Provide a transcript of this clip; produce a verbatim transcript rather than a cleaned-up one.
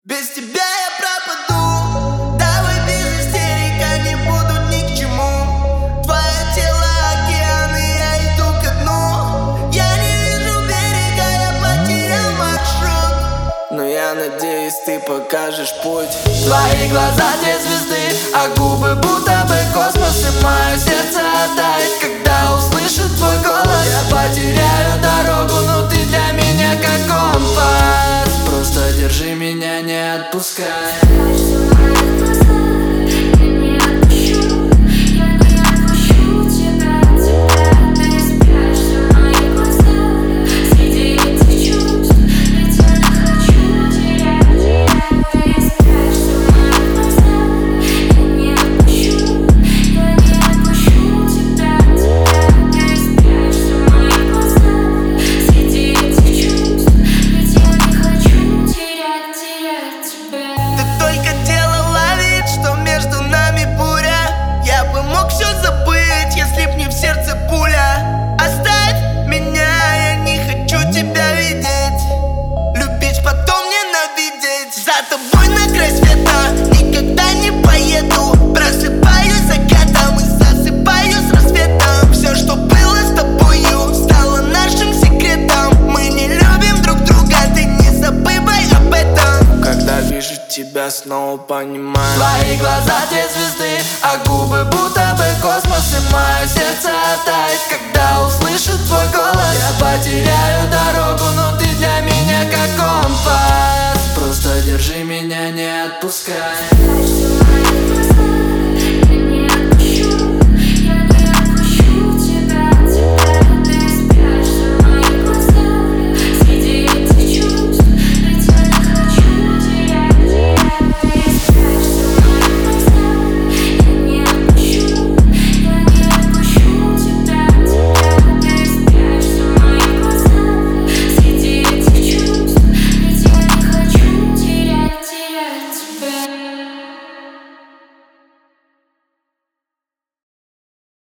Без тебя я пропаду. Давай без истерик, они будут ни к чему. Твое тело океан, и я иду ко дну. Я не вижу берега, я потерял маршрут. Но я надеюсь, ты покажешь путь. Твои глаза те звезды, а губы будто бы космос. И мое сердце оттает, когда услышит твой голос. Я потеряю дорогу, но ты для меня как компас. Просто держи меня, не отпускай. За тобой на край света никогда не поеду. Просыпаюсь закатом и засыпаю с рассветом. Все, что было с тобою, стало нашим секретом. Мы не любим друг друга, ты не забывай об этом. Когда вижу тебя, снова понимаю. Твои глаза те звезды, а губы будто бы космос. И мое сердце оттает, когда услышит твой голос. Я потеряю дорогу, но ты для меня как компас. Просто держи меня, не отпускай.